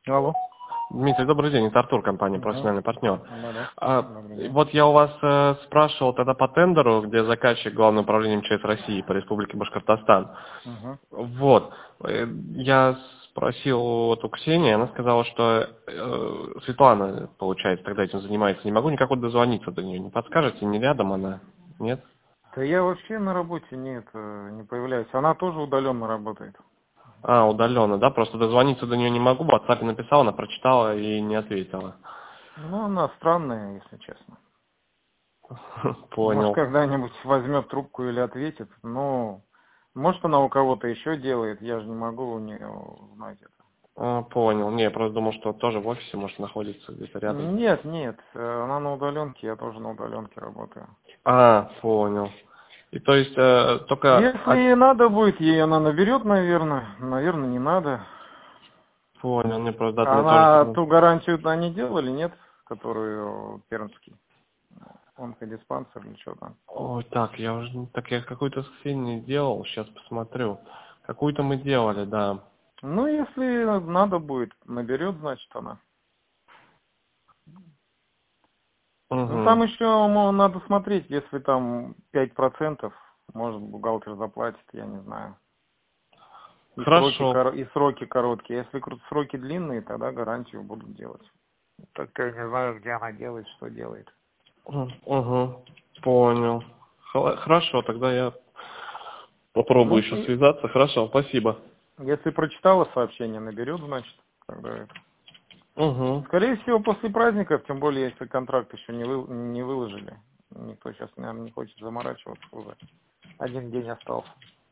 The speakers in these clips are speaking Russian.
Алло. Дмитрий, добрый день. Это Артур, компания Угу. «Профессиональный партнер». Да-да. Добрый день. Вот я у вас спрашивал тогда по тендеру, где заказчик Главное управление МЧС России по Республике Башкортостан. Угу. Вот. Я спросил вот у Ксении, она сказала, что Светлана, получается, тогда этим занимается. Не могу никак вот дозвониться до нее. Не подскажете, не рядом она? Нет? Да я вообще на работе не появляюсь. Она тоже удаленно работает. Удаленно, да? Просто дозвониться до нее не могу. В WhatsApp написала, она прочитала и не ответила. Ну, она странная, если честно. Может, Понял. когда-нибудь возьмет трубку или ответит. Но, может, она у кого-то еще делает. Я же не могу у нее узнать это. Понял. Не, я просто думал, что тоже в офисе, может, находится где-то рядом. Нет. Она на удаленке, я тоже на удаленке работаю. Понял. И то есть только... Если ей надо будет, ей она наберет, наверное. Наверное, не надо. Понял, мне просто да, мне тоже... Она ту гарантию-то они делали, нет? Которую Пермский. Онкодиспансер или что там. Ой, так, я какую-то сцену делал, сейчас посмотрю. Какую-то мы делали, да. Ну, если надо будет, наберет, значит, она. Ну, Угу. там еще надо смотреть, если там 5%, может, бухгалтер заплатит, я не знаю. И сроки, Хорошо. и сроки короткие. Если сроки длинные, тогда гарантию будут делать. Так я не знаю, где она делает, что делает. Угу. Понял. Хорошо, тогда я попробую Ну, еще связаться. Хорошо, спасибо. если прочитала сообщение, наберет, значит, когда это. Угу. Скорее всего, после праздников, тем более, если контракт еще не выложили. Никто сейчас, наверное, не хочет заморачиваться уже. Один день остался.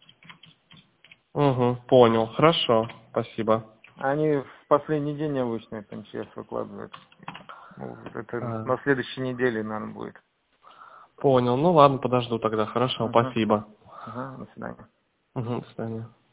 Угу. Понял. Хорошо. Спасибо. Они в последний день обычно это МЧС выкладывают. Ну, это на следующей неделе, наверное, будет. Понял. Ну ладно, подожду тогда. Хорошо, Угу. спасибо. Ага, до свидания. Угу, до свидания.